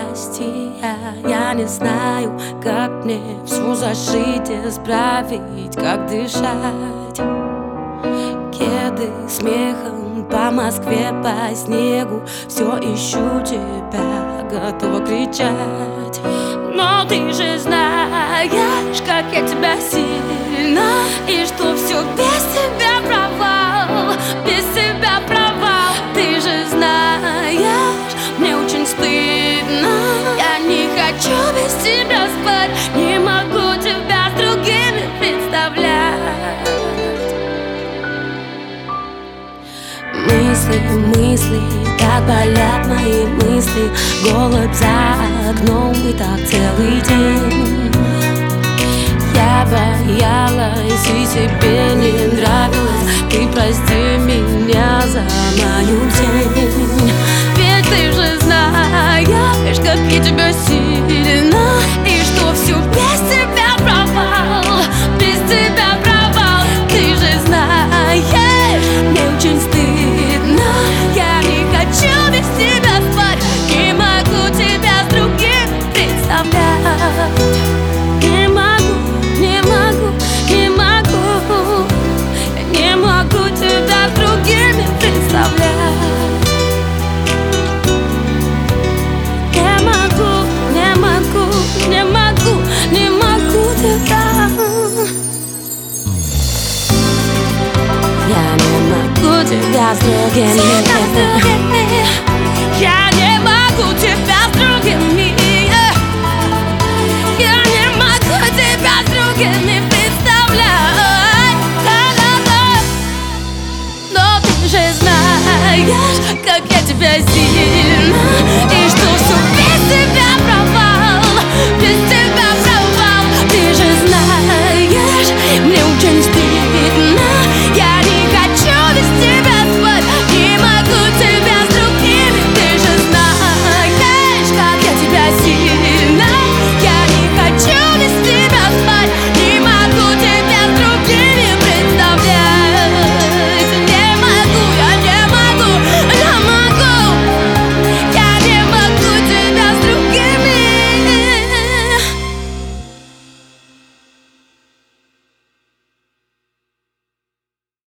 счастья. Я не знаю, как мне все зашить, исправить, как дышать. Кеды смехом по Москве, по снегу, все ищу тебя, готова кричать. Но ты же знаешь, как я тебя сильно, и что все без тебя провал, без тебя провал. Ты же знаешь, мне очень стыдно, я не хочу без тебя спать, не могу тебя с другими представлять. Мысли, так болят мои мысли. Голод за окном и так целый день. Я боялась и себе не нравилась. Ты прости меня за мою тень. Ведь ты же знаешь, как я тебя сильно, и что все без тебя провал, без тебя провал. Ты же знаешь, мне очень стыдно, я не хочу без тебя спать, не могу тебя с другим представлять. Не могу, не могу, не могу, я не могу тебя с другими представлять. Не могу, не могу, не могу, не могу тебя. Я не могу тебя с другими. Я не могу тебя с другими. Я не могу тебя с другими представлять. Но ты же знаешь, как я тебя сильно, и что